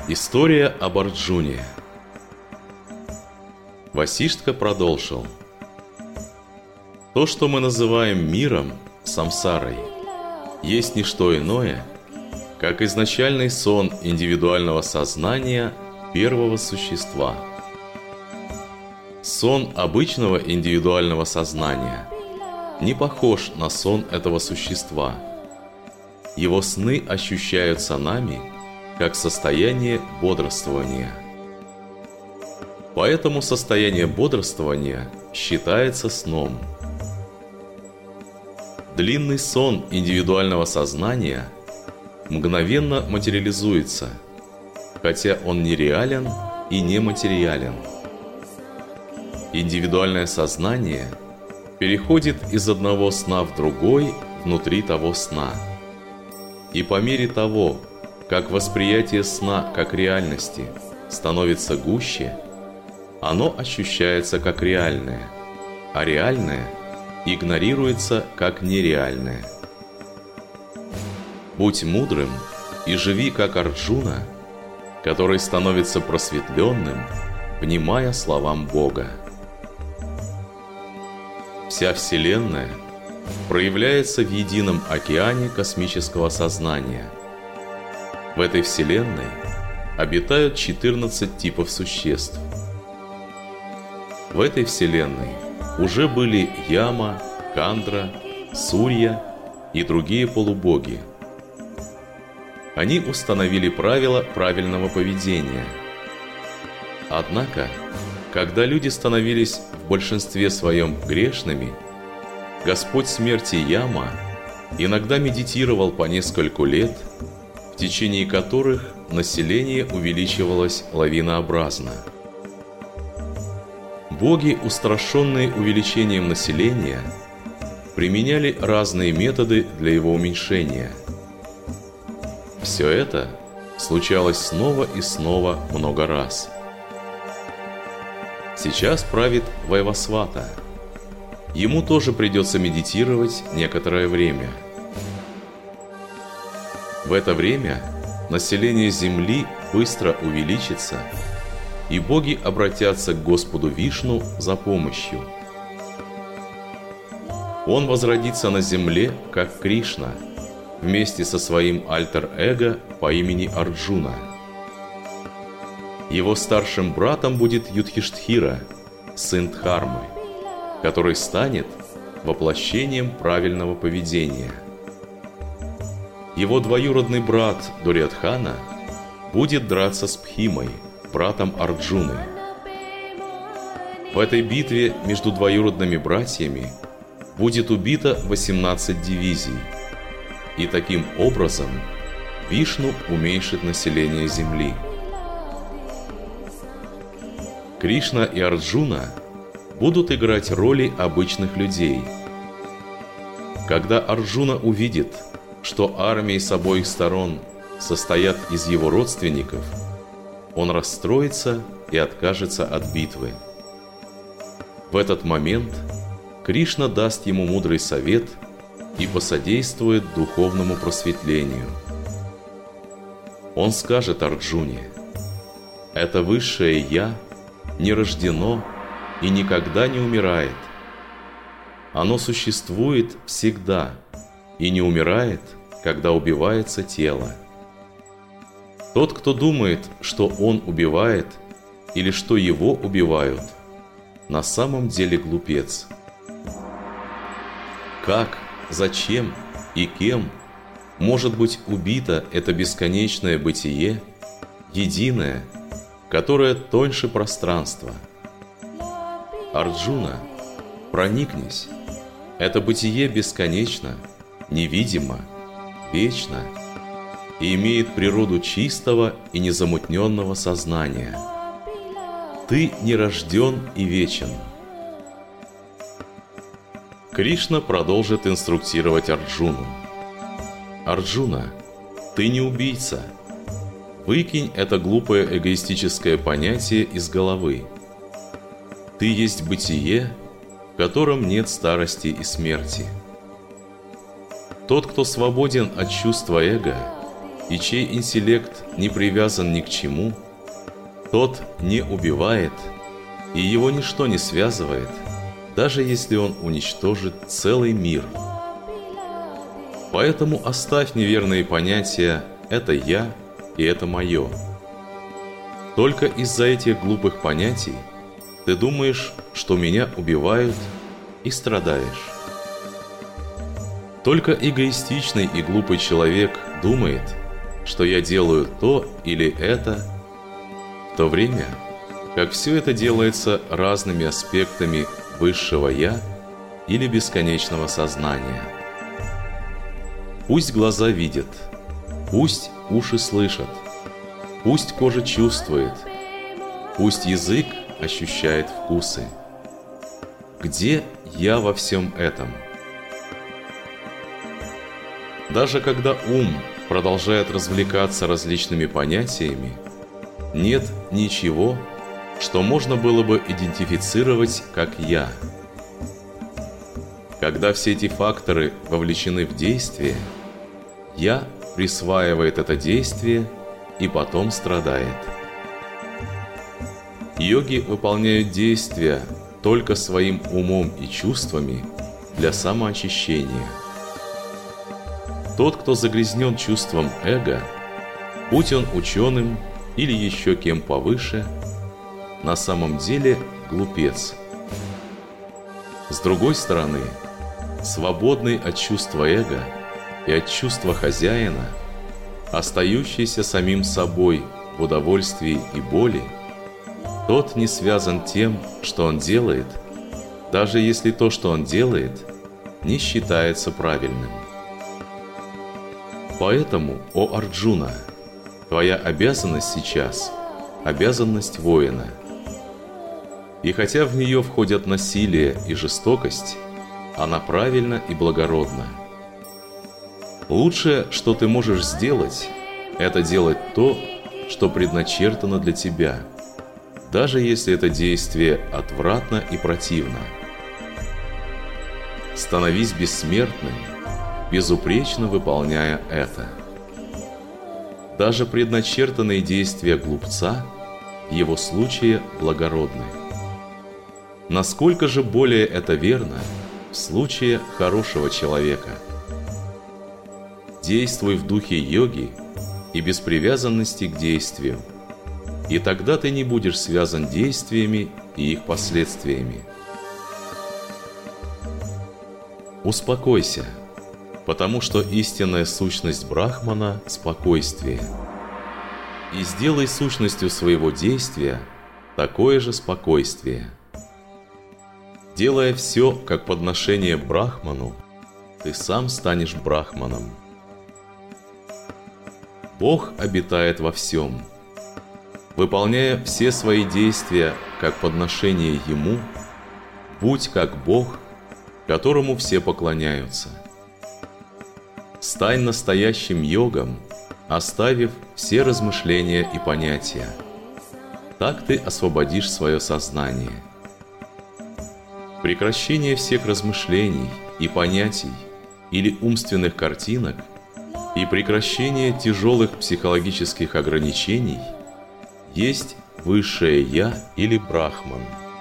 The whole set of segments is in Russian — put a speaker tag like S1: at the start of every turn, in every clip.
S1: История об Арджуне. Васиштха продолжил. То, что мы называем миром, самсарой, есть не что иное, как изначальный сон индивидуального сознания первого существа. Сон обычного индивидуального сознания не похож на сон этого существа. Его сны ощущаются нами как состояние бодрствования. Поэтому состояние бодрствования считается сном. Длинный сон индивидуального сознания мгновенно материализуется, хотя он не реален и не материален. Индивидуальное сознание переходит из одного сна в другой внутри того сна. И по мере того, как восприятие сна как реальности становится гуще, оно ощущается как реальное, а реальное игнорируется как нереальное. Будь мудрым и живи как Арджуна, который становится просветленным, внимая словам Бога. Вся Вселенная проявляется в едином океане космического сознания. В этой Вселенной обитают 14 типов существ. В этой Вселенной уже были Яма, Кандра, Сурья и другие полубоги. Они установили правила правильного поведения. Однако, когда люди становились в большинстве своем грешными, Господь смерти Яма иногда медитировал по нескольку лет, в течение которых население увеличивалось лавинообразно. Боги, устрашенные увеличением населения, применяли разные методы для его уменьшения. Все это случалось снова и снова много раз. Сейчас правит Вайвасвата. Ему тоже придется медитировать некоторое время. В это время население Земли быстро увеличится, и боги обратятся к Господу Вишну за помощью. Он возродится на земле, как Кришна, вместе со своим альтер-эго по имени Арджуна. Его старшим братом будет Юдхиштхира, сын Дхармы, который станет воплощением правильного поведения. Его двоюродный брат Дурьодхана будет драться с Бхимой, братом Арджуны. В этой битве между двоюродными братьями будет убито 18 дивизий, и таким образом Вишну уменьшит население Земли. Кришна и Арджуна будут играть роли обычных людей. Когда Арджуна увидит, что армии с обоих сторон состоят из его родственников, он расстроится и откажется от битвы. В этот момент Кришна даст ему мудрый совет и посодействует духовному просветлению. Он скажет Арджуне: «Это высшее Я не рождено и никогда не умирает. Оно существует всегда и не умирает, когда убивается тело. Тот, кто думает, что он убивает или что его убивают, на самом деле глупец. Как, зачем и кем может быть убито это бесконечное бытие, единое, которое тоньше пространства? Арджуна, проникнись, это бытие бесконечно, невидимо, вечно и имеет природу чистого и незамутненного сознания. Ты не рожден и вечен». Кришна продолжит инструктировать Арджуну. «Арджуна, ты не убийца. Выкинь это глупое эгоистическое понятие из головы. Ты есть бытие, в котором нет старости и смерти. Тот, кто свободен от чувства эго, и чей интеллект не привязан ни к чему, тот не убивает, и его ничто не связывает, даже если он уничтожит целый мир. Поэтому оставь неверные понятия «это я» и «это мое». Только из-за этих глупых понятий ты думаешь, что меня убивают, и страдаешь. Только эгоистичный и глупый человек думает, что я делаю то или это, в то время как все это делается разными аспектами высшего «я» или бесконечного сознания. Пусть глаза видят, пусть уши слышат, пусть кожа чувствует, пусть язык ощущает вкусы. Где я во всем этом? Даже когда ум продолжает развлекаться различными понятиями, нет ничего, что можно было бы идентифицировать как «я». Когда все эти факторы вовлечены в действие, «я» присваивает это действие и потом страдает. Йоги выполняют действия только своим умом и чувствами для самоочищения. Тот, кто загрязнен чувством эго, будь он ученым или еще кем повыше, на самом деле глупец. С другой стороны, свободный от чувства эго и от чувства хозяина, остающийся самим собой в удовольствии и боли, тот не связан тем, что он делает, даже если то, что он делает, не считается правильным. Поэтому, о Арджуна, твоя обязанность сейчас – обязанность воина. И хотя в нее входят насилие и жестокость, она правильна и благородна. Лучшее, что ты можешь сделать, это делать то, что предначертано для тебя, даже если это действие отвратно и противно. Становись бессмертным, безупречно выполняя это. Даже предначертанные действия глупца в его случае благородны. Насколько же более это верно в случае хорошего человека? Действуй в духе йоги и без привязанности к действию, и тогда ты не будешь связан действиями и их последствиями. Успокойся, потому что истинная сущность Брахмана – спокойствие. И сделай сущностью своего действия такое же спокойствие. Делая все как подношение Брахману, ты сам станешь Брахманом. Бог обитает во всем. Выполняя все свои действия как подношение Ему, будь как Бог, которому все поклоняются. Стань настоящим йогом, оставив все размышления и понятия. Так ты освободишь свое сознание. Прекращение всех размышлений и понятий или умственных картинок и прекращение тяжелых психологических ограничений есть высшее «Я» или Брахман.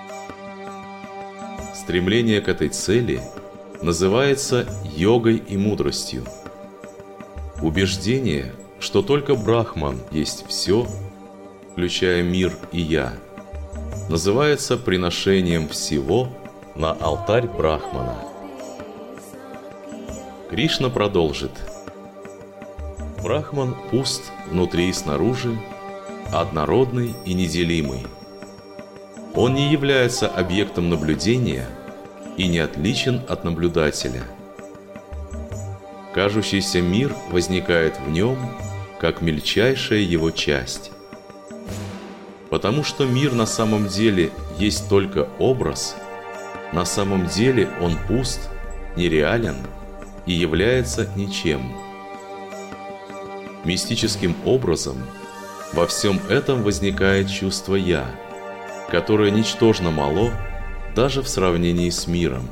S1: Стремление к этой цели называется йогой и мудростью. Убеждение, что только Брахман есть все, включая мир и «Я», называется приношением всего на алтарь Брахмана. Кришна продолжит. Брахман пуст внутри и снаружи, однородный и неделимый. Он не является объектом наблюдения и не отличен от наблюдателя. Кажущийся мир возникает в нем, как мельчайшая его часть. Потому что мир на самом деле есть только образ, на самом деле он пуст, нереален и является ничем. Мистическим образом во всем этом возникает чувство «Я», которое ничтожно мало даже в сравнении с миром.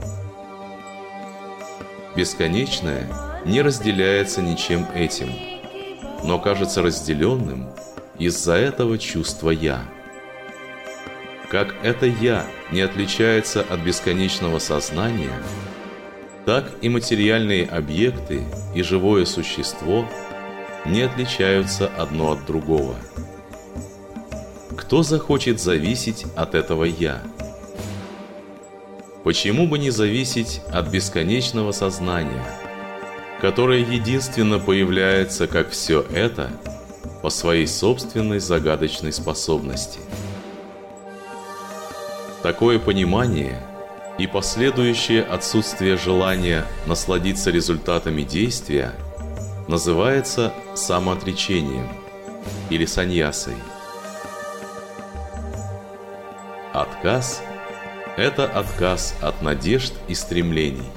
S1: Бесконечное не разделяется ничем этим, но кажется разделенным из-за этого чувства «я». Как это «я» не отличается от бесконечного сознания, так и материальные объекты и живое существо не отличаются одно от другого. Кто захочет зависеть от этого «я»? Почему бы не зависеть от бесконечного сознания, которое единственно появляется, как все это, по своей собственной загадочной способности? Такое понимание и последующее отсутствие желания насладиться результатами действия называется самоотречением или саньясой. Отказ – это отказ от надежд и стремлений.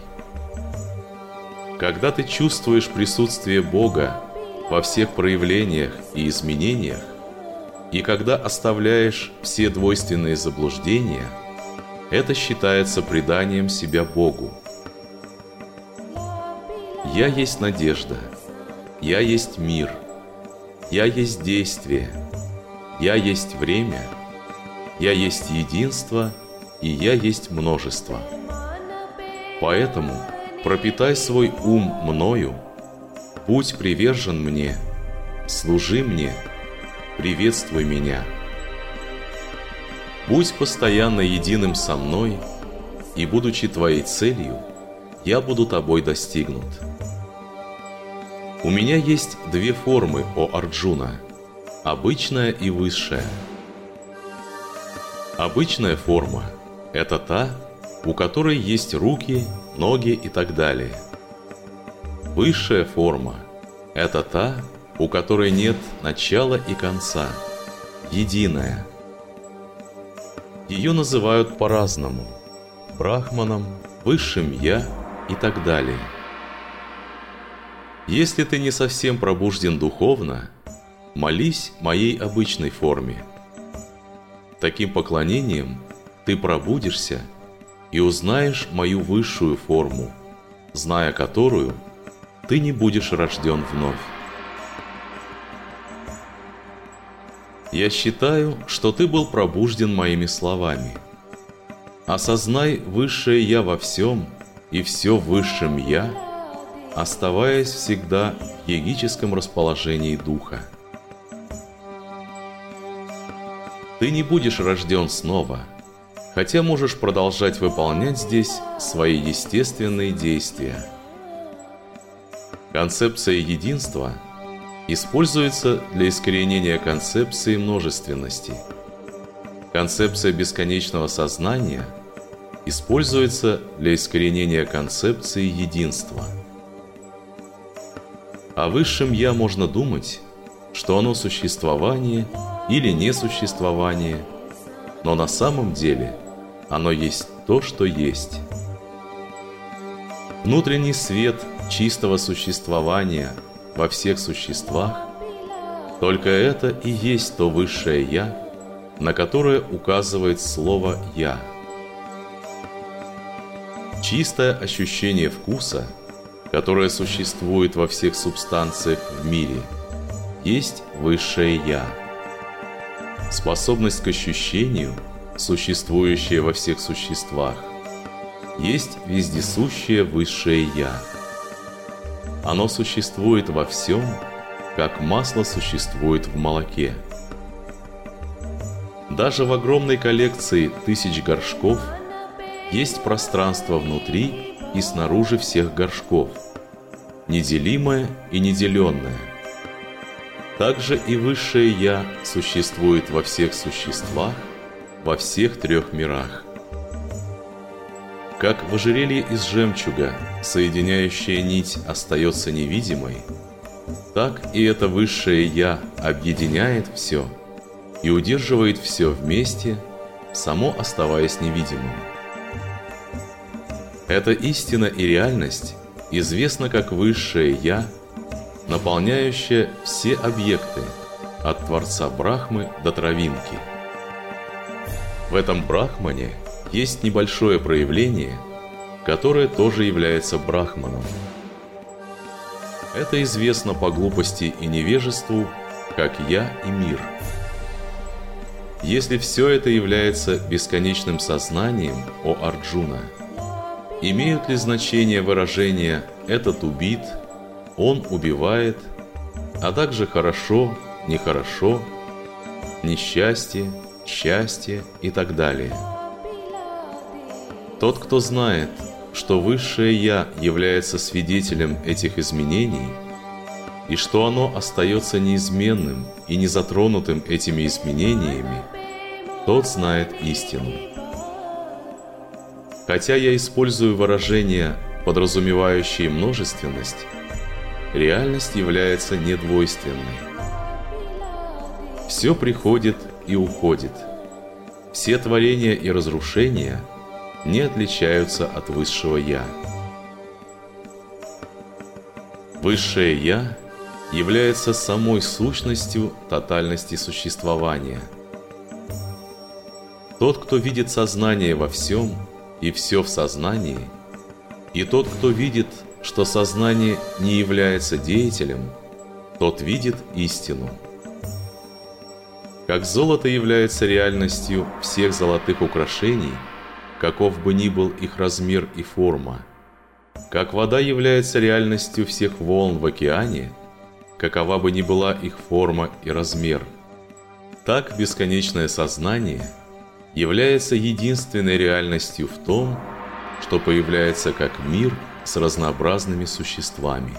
S1: Когда ты чувствуешь присутствие Бога во всех проявлениях и изменениях, и когда оставляешь все двойственные заблуждения, это считается преданием себя Богу. «Я есть надежда, я есть мир, я есть действие, я есть время, я есть единство и я есть множество. Поэтому пропитай свой ум мною, будь привержен мне, служи мне, приветствуй меня. Будь постоянно единым со мной, и, будучи твоей целью, я буду тобой достигнут. У меня есть две формы, о Арджуна, обычная и высшая. Обычная форма – это та, у которой есть руки, ноги и так далее. Высшая форма – это та, у которой нет начала и конца, единая. Ее называют по-разному – брахманом, высшим я и так далее. Если ты не совсем пробужден духовно, молись моей обычной форме. Таким поклонением ты пробудишься и узнаешь мою высшую форму, зная которую ты не будешь рожден вновь. Я считаю, что ты был пробужден моими словами. Осознай высшее Я во всем и все в высшем Я, оставаясь всегда в йогическом расположении духа. Ты не будешь рожден снова, хотя можешь продолжать выполнять здесь свои естественные действия. Концепция единства используется для искоренения концепции множественности. Концепция бесконечного сознания используется для искоренения концепции единства. О высшем Я можно думать, что оно существование или несуществование, но на самом деле оно есть то, что есть. Внутренний свет чистого существования во всех существах, только это и есть то высшее Я, на которое указывает слово «Я». Чистое ощущение вкуса, которое существует во всех субстанциях в мире, есть высшее Я. Способность к ощущению, существующая во всех существах, есть вездесущее высшее Я. Оно существует во всем, как масло существует в молоке. Даже в огромной коллекции тысяч горшков есть пространство внутри и снаружи всех горшков, неделимое и неделенное. Также и высшее Я существует во всех существах, во всех трех мирах. Как в ожерелье из жемчуга соединяющая нить остается невидимой, так и это высшее Я объединяет все и удерживает все вместе, само оставаясь невидимым. Эта истина и реальность известна как высшее Я, наполняющее все объекты, от Творца Брахмы до травинки. В этом Брахмане есть небольшое проявление, которое тоже является Брахманом. Это известно по глупости и невежеству, как «я» и «мир». Если все это является бесконечным сознанием, о Арджуна, имеют ли значение выражения «этот убит», «он убивает», а также «хорошо», «нехорошо», «несчастье», «счастье» и так далее? Тот, кто знает, что Высшее Я является свидетелем этих изменений, и что оно остается неизменным и незатронутым этими изменениями, тот знает истину. Хотя я использую выражения, подразумевающие множественность, реальность является недвойственной. Все приходит и уходит. Все творения и разрушения не отличаются от Высшего Я. Высшее Я является самой сущностью тотальности существования. Тот, кто видит сознание во всем и все в сознании, и тот, кто видит, что сознание не является деятелем, тот видит истину. Как золото является реальностью всех золотых украшений, каков бы ни был их размер и форма, как вода является реальностью всех волн в океане, какова бы ни была их форма и размер, так бесконечное сознание является единственной реальностью в том, что появляется как мир с разнообразными существами.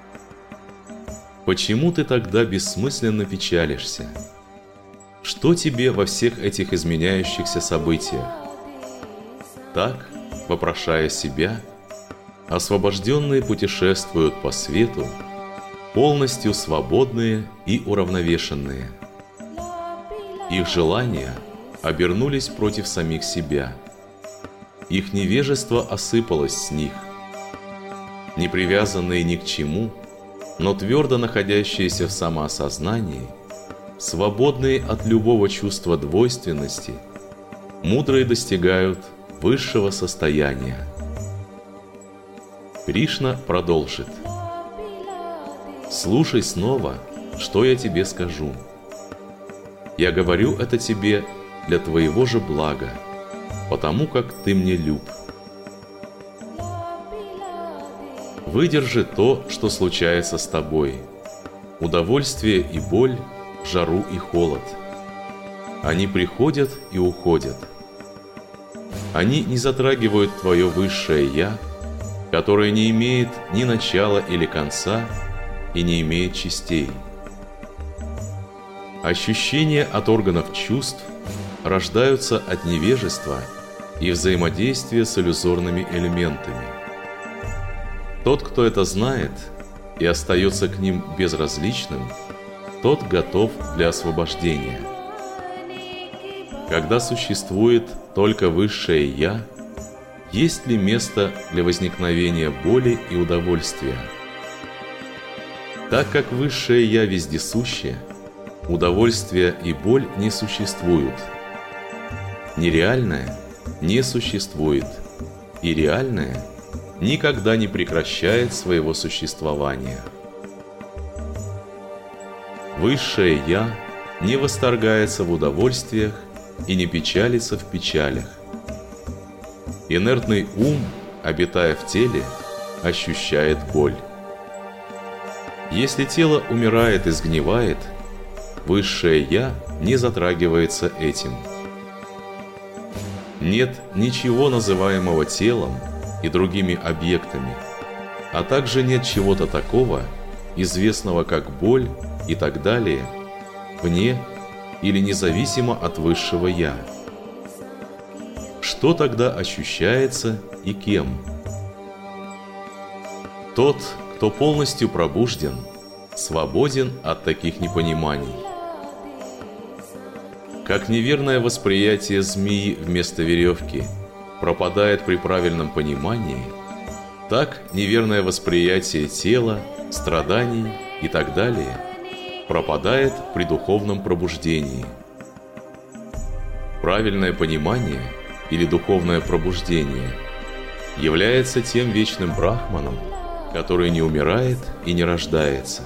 S1: Почему ты тогда бессмысленно печалишься? Что тебе во всех этих изменяющихся событиях? Так, вопрошая себя, освобожденные путешествуют по свету, полностью свободные и уравновешенные. Их желания обернулись против самих себя. Их невежество осыпалось с них. Не привязанные ни к чему, но твердо находящиеся в самоосознании, свободные от любого чувства двойственности, мудрые достигают высшего состояния. Кришна продолжит. «Слушай снова, что я тебе скажу. Я говорю это тебе для твоего же блага, потому как ты мне люб. Выдержи то, что случается с тобой, удовольствие и боль, жару и холод. Они приходят и уходят. Они не затрагивают твое Высшее Я, которое не имеет ни начала или конца и не имеет частей. Ощущения от органов чувств рождаются от невежества и взаимодействия с иллюзорными элементами. Тот, кто это знает и остается к ним безразличным, тот готов для освобождения. Когда существует только Высшее Я, есть ли место для возникновения боли и удовольствия? Так как Высшее Я вездесуще, удовольствие и боль не существуют. Нереальное не существует, и реальное никогда не прекращает своего существования. Высшее Я не восторгается в удовольствиях и не печалится в печалях. Инертный ум, обитая в теле, ощущает боль. Если тело умирает и сгнивает, Высшее Я не затрагивается этим. Нет ничего, называемого телом и другими объектами, а также нет чего-то такого, известного как боль и так далее, вне или независимо от Высшего Я. Что тогда ощущается и кем? Тот, кто полностью пробужден, свободен от таких непониманий. Как неверное восприятие змеи вместо веревки пропадает при правильном понимании, так неверное восприятие тела, страданий и так далее пропадает при духовном пробуждении. Правильное понимание или духовное пробуждение является тем вечным брахманом, который не умирает и не рождается.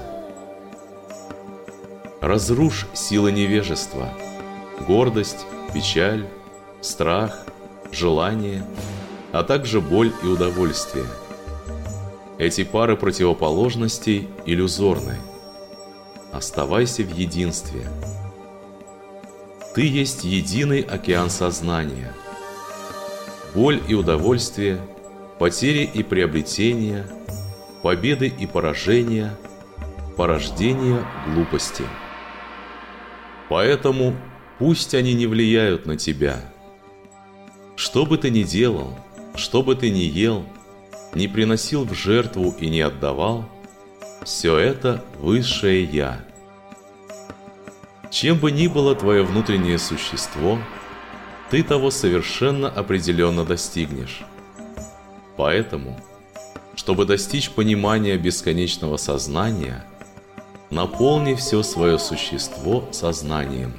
S1: Разрушь силы невежества, гордость, печаль, страх, желание, а также боль и удовольствие. Эти пары противоположностей иллюзорны. Оставайся в единстве. Ты есть единый океан сознания. Боль и удовольствие, потери и приобретения, победы и поражения, порождение глупости. Поэтому пусть они не влияют на тебя. Что бы ты ни делал, что бы ты ни ел, не приносил в жертву и не отдавал, все это высшее Я. Чем бы ни было твое внутреннее существо, ты того совершенно определенно достигнешь. Поэтому, чтобы достичь понимания бесконечного сознания, наполни все свое существо сознанием.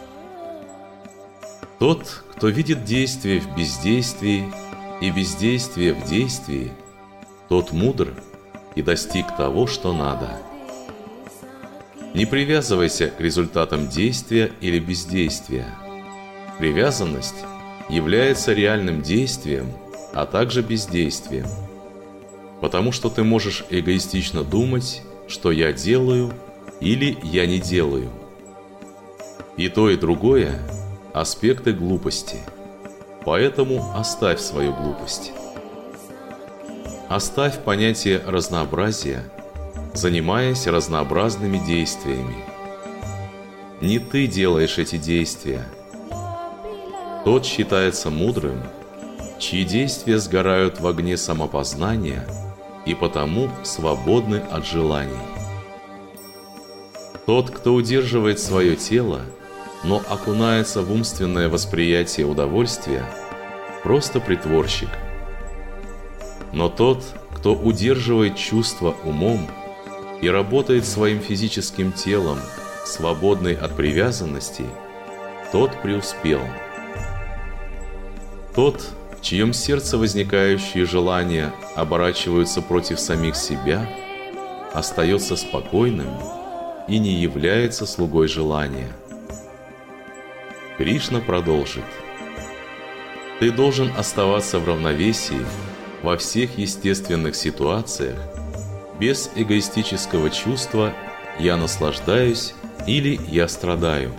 S1: Тот, кто видит действие в бездействии и бездействие в действии, тот мудр и достиг того, что надо. Не привязывайся к результатам действия или бездействия. Привязанность является реальным действием, а также бездействием. Потому что ты можешь эгоистично думать, что я делаю или я не делаю. И то, и другое – аспекты глупости. Поэтому оставь свою глупость. Оставь понятие разнообразия, занимаясь разнообразными действиями. Не ты делаешь эти действия. Тот считается мудрым, чьи действия сгорают в огне самопознания и потому свободны от желаний. Тот, кто удерживает свое тело, но окунается в умственное восприятие удовольствия, просто притворщик. Но тот, кто удерживает чувства умом и работает своим физическим телом, свободный от привязанностей, тот преуспел. Тот, в чьем сердце возникающие желания оборачиваются против самих себя, остается спокойным и не является слугой желания. Кришна продолжит: ты должен оставаться в равновесии во всех естественных ситуациях, без эгоистического чувства «я наслаждаюсь» или «я страдаю».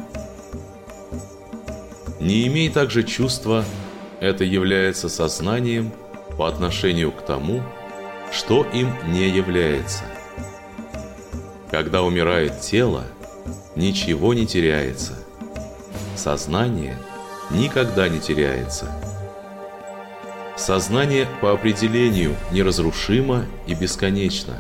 S1: Не имей также чувства «это является сознанием» по отношению к тому, что им не является. Когда умирает тело, ничего не теряется. Сознание никогда не теряется. Сознание по определению неразрушимо и бесконечно.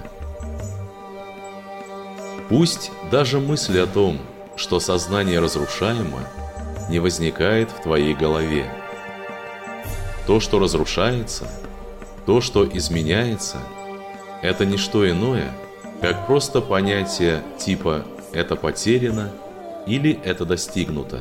S1: Пусть даже мысль о том, что сознание разрушаемо, не возникает в твоей голове. То, что разрушается, то, что изменяется, это не что иное, как просто понятие типа «это потеряно» или «это достигнуто».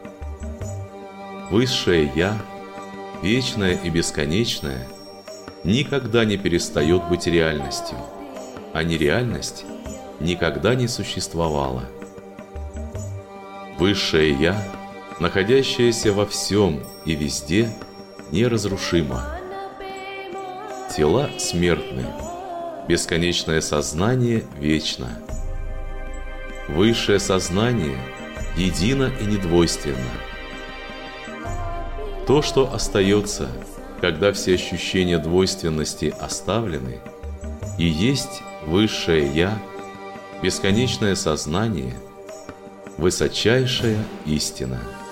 S1: Высшее Я, вечное и бесконечное, никогда не перестает быть реальностью, а нереальность никогда не существовала. Высшее Я, находящееся во всем и везде, неразрушимо. Тела смертны, бесконечное сознание вечно. Высшее сознание едино и недвойственно. То, что остается, когда все ощущения двойственности оставлены, и есть высшее Я, бесконечное сознание, высочайшая истина.